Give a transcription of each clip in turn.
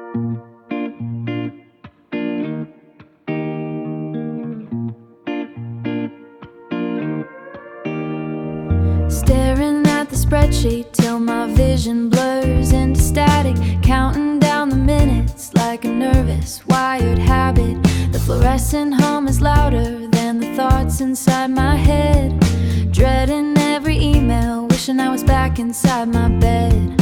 Staring at the spreadsheet till my vision blurs into static, counting down the minutes like a nervous, wired habit. The fluorescent hum is louder than the thoughts inside my head. Dreading every email, wishing I was back inside my bed.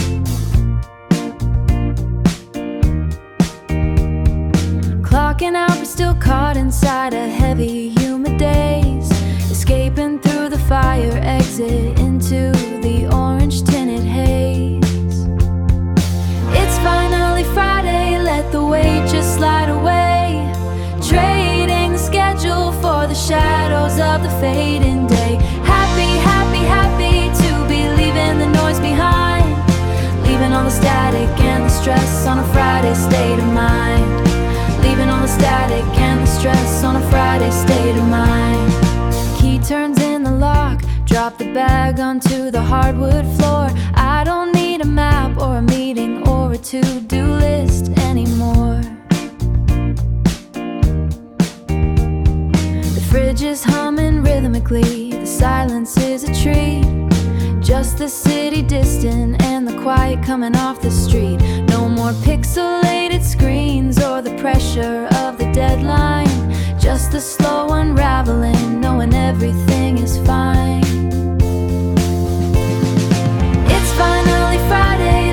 Clocking out but still caught inside a heavy, humid daze. Escaping through the fire exit into the orange tinted haze. It's finally Friday, let the weight just slide away. Trading the schedule for the shadows of the fading day. Happy, happy, happy to be leaving the noise behind. Leaving all the static and the stress on a Friday state of mind. Leaving all the static and the stress on a Friday state of mind. Key turns in the lock, drop the bag onto the hardwood floor. I don't need a map or a meeting or a to-do list anymore. The fridge is humming rhythmically, the silence is a treat. Just the city distant and the quiet coming off the street. No more pixelated screens or the pressure of the deadline. Just the slow unraveling, knowing everything is fine. It's finally Friday,